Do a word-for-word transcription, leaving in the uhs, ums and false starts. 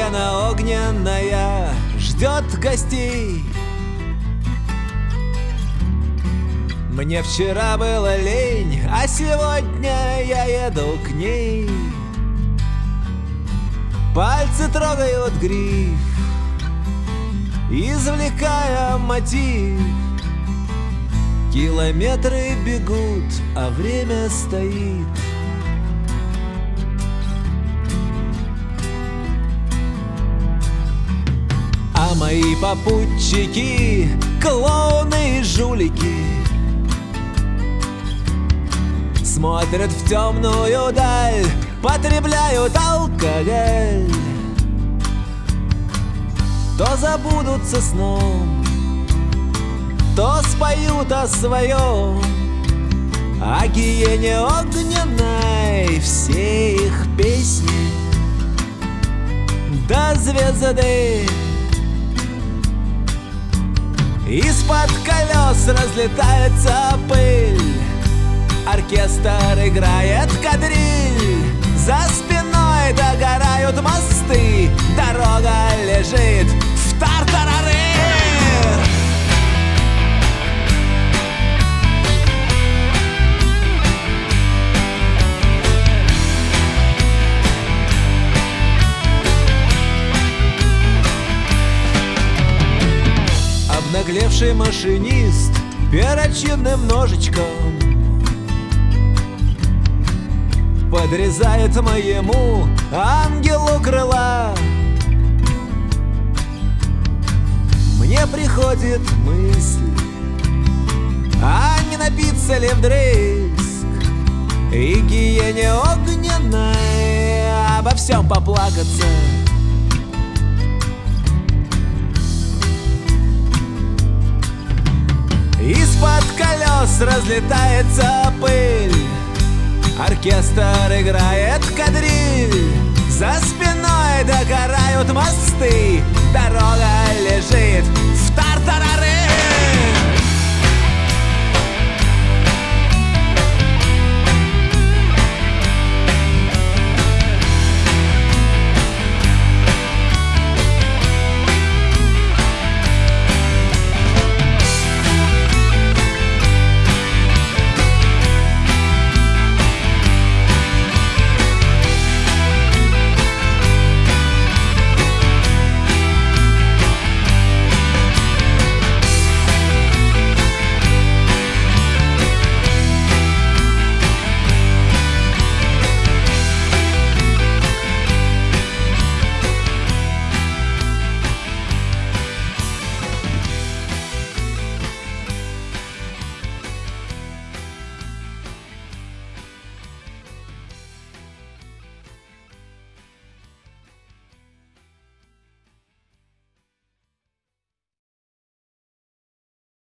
Сцена огненная ждет гостей. Мне вчера было лень, а сегодня я еду к ней. Пальцы трогают гриф, извлекая мотив. Километры бегут, а время стоит. А мои попутчики — клоуны и жулики, смотрят в темную даль, потребляют алкоголь. То забудутся сном, то споют о своем, о гиене огненной все их песни до звезды. Из-под колес разлетается пыль, оркестр играет кадриль, за спиной догорают мосты, дорога лежит в тартарары. Обнаглевший машинист перочинным ножичком подрезает моему ангелу крыла. Мне приходит мысль, а не напиться ли вдрызг и гиене огненной обо всем поплакаться. Из-под колес разлетается пыль, оркестр играет кадриль, за спиной догорают мосты, дорога лежит